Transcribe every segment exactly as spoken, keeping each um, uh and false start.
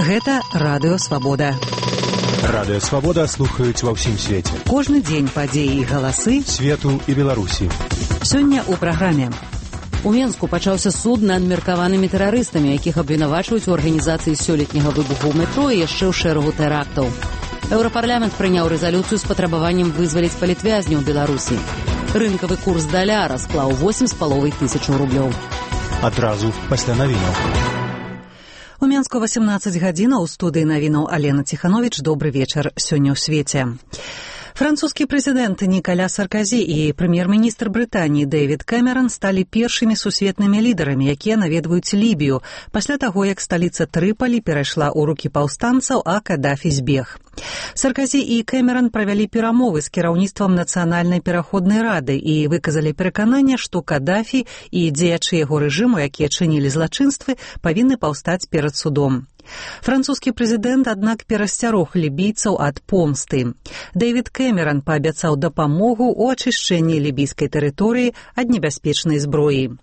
Гэта Радыё Свабода. Радыё Свабода слухаюць ва ўсім свеце. Кожны дзень падзеі і галасы свету і Беларусі. Сёння ў праграме. У Менску пачаўся суд над меркаванымі тэрарыстамі, якіх абвінавачваюць у арганізацыі сёлетняга выбуху ў метро і яшчэ ў шэрагу тэрактаў. Еўрапарламент прыняў рэзалюцыю з патрабаваннем вызваліць палітвязняў Беларусі. Рынкавы курс даляра склаў восем з паловай тысячаў рублёў. Адразу пасля навінаў. У Менску восемнадцаць гадзінаў, у студыі навінаў Алена Ціхановіч. Добры вечар. Сёння ў свеце. Французскі прэзідэнт Нікаля Сарказі і прэм'ер-міністр Брытаніі Дэвід Кэмеран сталі першымі сусветнымі лідарамі, якія наведваюць Лібію, пасля таго, як сталіца Трыпалі перайшла ў рукі паўстанцаў, а Кадафі збег. Сарказі і Кэмеран правялі перамовы з кіраўніцтвам Нацыянальнай пераходнай рады і выказалі перакананне, што Кадафі і дзеячы яго рэжыму, якія чынілі злачынствы, павінны паўстаць перад судом. Французскі прэзідэнт, аднак, перасцярог лібійцаў ад помсты. Дэвід Кэмеран паабяцаў дапамогу ў ачышчэнні лібійскай тэрыторыі ад небяспечнай зброі.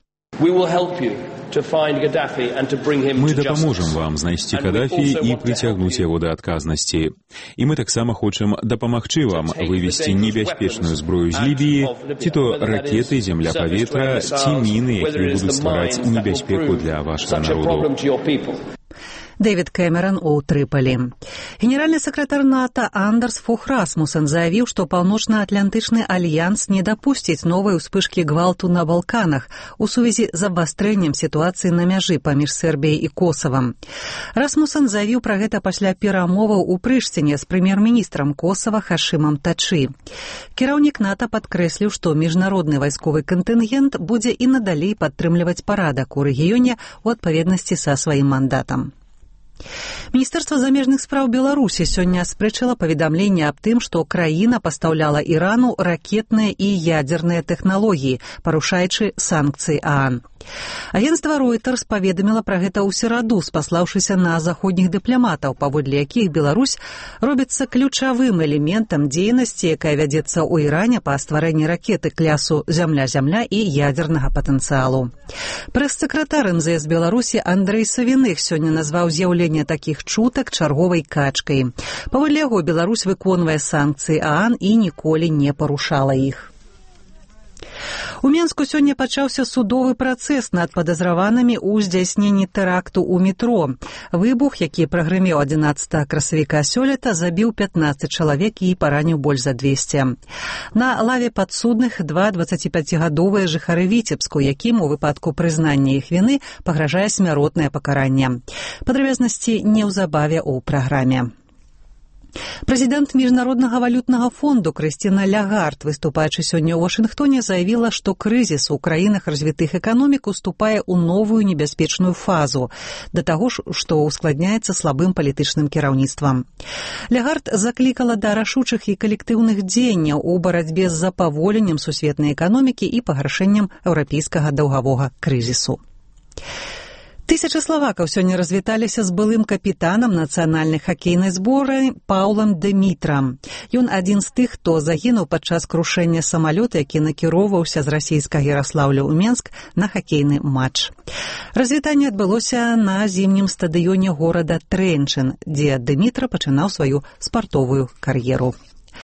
Мы дапаможам вам знайсці Кадафі і прыцягнуць яго да адказнасці. І мы таксама хочам дапамагчы вам вывесці небяспечную зброю з Лібіі, ці то ракеты, земля-паветра, ці міны, якія будуць ствараць небяспеку для вашага народу. Дэвід Кэмеран у Трыпалі. Генеральны сакратар НАТО Андерс Фох Расмусен заявіў, што Паўночна-Атлантычны альянс не дапусціць новай успышкі гвалту на Балканах у сувязі з абвастрэннем сітуацыі на мяжы паміж Сербіяй і Косавам. Расмусен заявіў пра гэта пасля перамоваў у Прыштіне з прэм'ер-міністрам Косава Хашымам Тачы. Кіраўнік НАТО падкрэсліў, што міжнародны вайсковы кантынгент будзе і надалей падтрымліваць парадак у рэгіёне ў адпаведнасці са сваім мандатам. Міністэрства замежных спраў Беларусі сёння аспрэчыла паведамленне аб тым, што краіна пастаўляла Ірану ракетныя і ядзерныя тэхналогіі, парушаючы санкцыі ААН. Агенцтва Reuters паведаміла пра гэта ў сераду, спаслаўшыся на заходніх дыпламатаў, паводле якіх Беларусь робіцца ключавым элементам дзейнасці, якая вядзецца ў Іране па стварэнні ракеты клясу «Зямля-Зямля» і ядзернага патэнцыялу. Прэс-сакратар эм зэ эс Беларусі Андрэй Савіных сёння назваў з'яўленне такіх чутак чарговай качкай. Паводле яго, Беларусь выконвае санкцыі ААН і ніколі не парушала іх. У Менску сёння пачаўся судовы працэс над падазраванымі ў здзяйсненні тэракту ў метро. Выбух, які прагрымеў адзінаццатага красавіка сёлета, забіў пятнаццаць чалавек і параніў больш за дзвесце. На лаве падсудных два дваццаціпяцігадовыя жыхары Віцебску, якім у выпадку прызнання іх віны пагражае смяротнае пакаранне. Падрабязнасці неўзабаве ў праграме. Прэзідэнт Міжнароднага валютнага фонду Крысціна Лягард, выступаючы сёння ў Вашынгтоне, заявіла, што крызіс у краінах развітых эканомік уступае ў новую небяспечную фазу, да таго ж, што ускладняецца слабым палітычным кіраўніцтвам. Лягард заклікала да рашучых і калектыўных дзеянняў у барацьбе з запаволеннем сусветнай эканомікі і пагаршэннем еўрапейскага даўгавога крызісу. Тысячы славакаў сёння развіталіся з былым капітанам нацыянальнай хакейнай зборнай Паўлам Дэмітрам. Ён адзін з тых, хто загінуў падчас крушэння самалёта, які накіроўваўся з расійскага Яраслаўля ў Менск на хакейны матч. Развітанне адбылося на зімнім стадыёне горада Трэнчын, дзе Дэмітра пачынаў сваю спартовую кар'еру.